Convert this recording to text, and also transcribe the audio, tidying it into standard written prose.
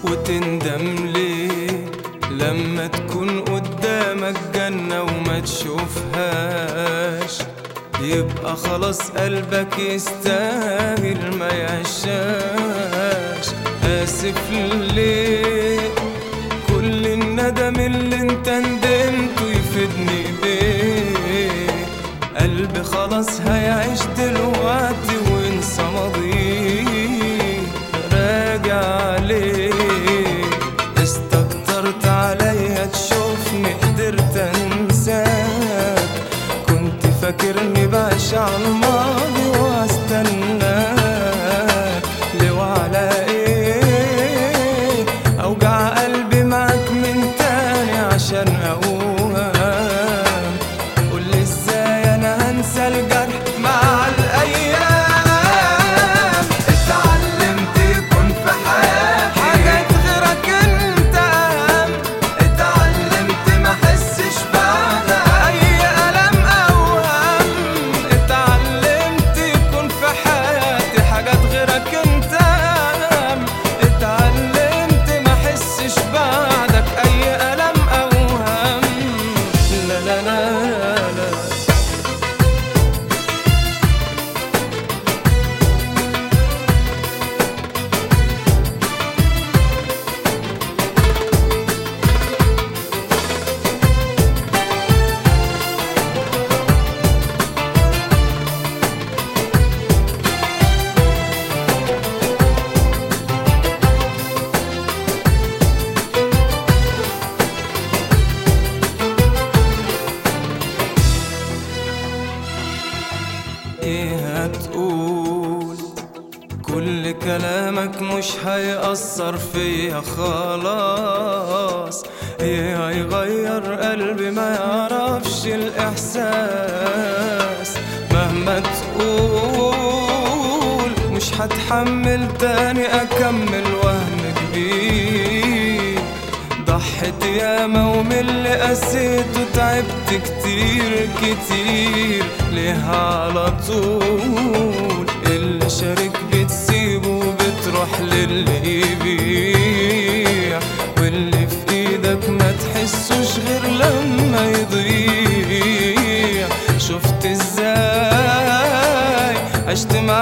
وتندم ليه لما تكون قدامك جنة وما تشوفهاش؟ يبقى خلاص قلبك يستاهل ما يعشاش. آسف ليه كل الندم اللي انت ندمته يفيدني بيه؟ قلبي خلاص هيعيش دلوقتي وينسى ماضيه. راجع ليه استكترت عليا تشوفني قدرت انساك؟ كنت فاكرني بعيش على الماضي واستناك. ليه وعلى ايه اوجع قلبي معاك من تاني عشان اوهام؟ قولي ازاي انا هنسى الجرح مع الايام؟ اتعلمت يكون في حياتي حاجات غيرك انت اهم. اتعلمت ما احسش بعدها اي الم او هم. اتعلمت يكون في حياتي حاجات غيرك انت اهم. اتعلمت ما احسش بعدك اي الم او هم. لا لا لا لا ايه هتقول؟ كل كلامك مش هيأثر فيا خلاص. ايه هيغير قلبي ما يعرفش الإحساس؟ مهما تقول مش هتحمل تاني أكمل وهم كبير. ضحيت ياما ومن اللي قسيت وتعبت كتير كتير. ليه على طول اللي شارك بتسيبه وبتروح للي يبيع؟ واللي في ايدك ما تحسوش غير لما يضيع. شفت ازاي عشت مع